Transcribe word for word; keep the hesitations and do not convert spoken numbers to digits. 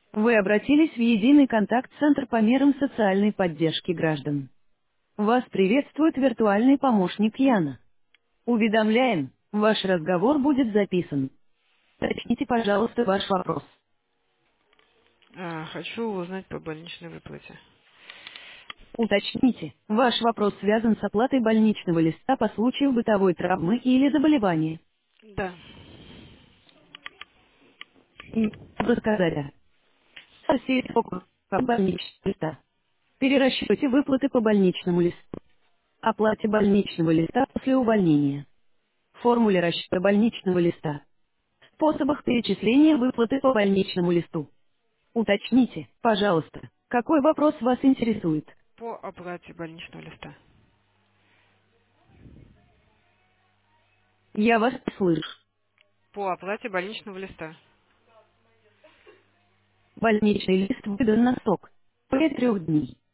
Вы обратились в единый контакт-центр по мерам социальной поддержки граждан. Вас приветствует виртуальный помощник Яна. Уведомляем, ваш разговор будет записан. Уточните, пожалуйста, ваш вопрос. А, хочу узнать по больничной выплате. Уточните, ваш вопрос связан с оплатой больничного листа по случаю бытовой травмы или заболевания. Да. И рассказать. Сосед фокус по больничному листа. Перерасчете выплаты по больничному листу. Оплате больничного листа после увольнения. Формуле расчета больничного листа. Способах перечисления выплаты по больничному листу. Уточните, пожалуйста, какой вопрос вас интересует. По оплате больничного листа. Я вас слышу. По оплате больничного листа. Больничный лист выдан на срок. Более трех дней.